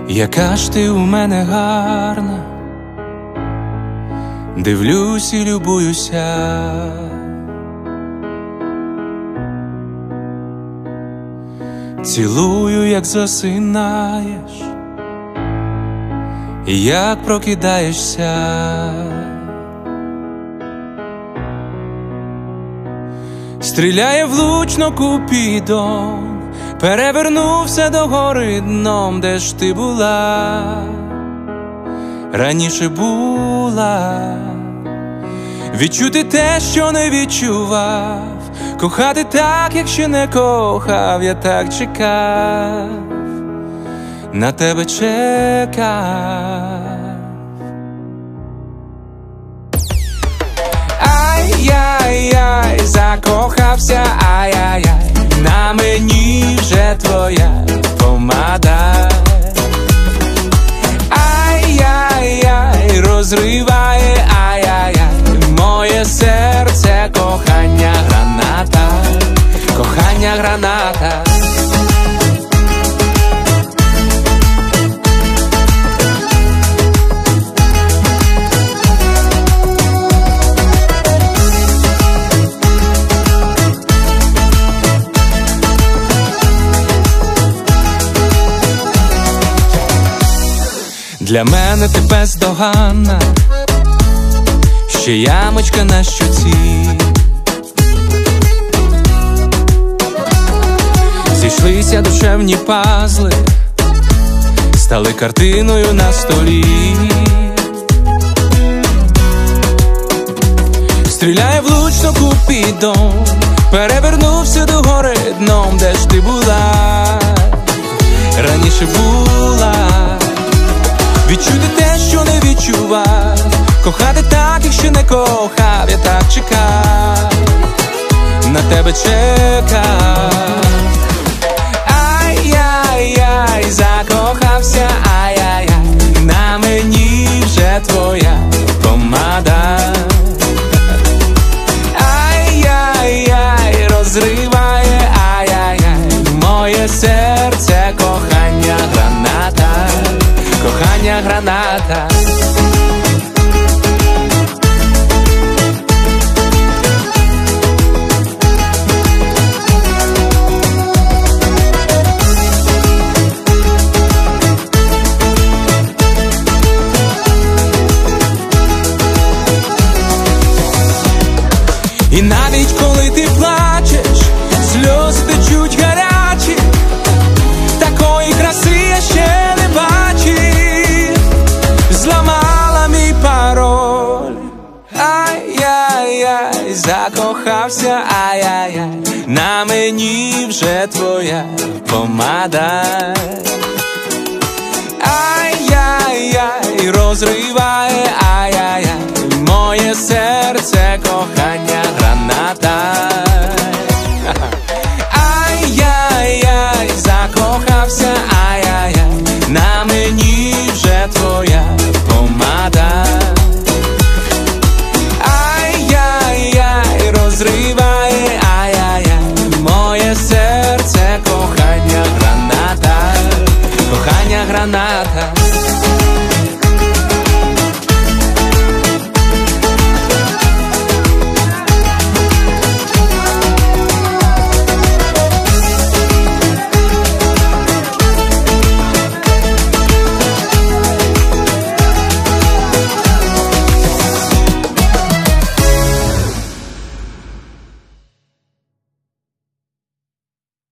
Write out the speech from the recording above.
Яка ж ти у мене гарна, дивлюсь і любуюся. Цілую, як засинаєш, і як прокидаєшся. Стріляє влучно Купідон, перевернувся догори дном. Де ж ти була? Раніше була. Відчути те, що не відчував, кохати так, як ще не кохав. Я так чекав, на тебе чекав. Ай-яй-яй, закохався, ай-яй-яй, на мені вже твоя помада. Ай-яй-яй, розриває, ай-яй-яй, моє серце, кохання граната, кохання граната. Для мене ти бездоганна, ще ямочка на щоці. Зійшлися душевні пазли, стали картиною на столі. Стріляє влучно Купідон, перевернувся догори дном. Де ж ти була? Раніше була. Відчути те, що не відчував, кохати так, як ще не кохав. Я так чекав, на тебе чекав. Ай-яй-яй, закохався, ай-яй-яй, на мені вже твоя помада. Ай-яй-яй, розриває, ай-яй-яй, моє серце, кохання граната, кохання граната. І навіть коли ти плачеш, сльози течуть гарячі, такої краси я ще не бачив. Зламала мій пароль, ай-яй-яй, закохався, ай-яй-яй, на мені вже твоя помада. Ай-яй-яй, розриває, ай-яй-яй, моє серце, кохання граната.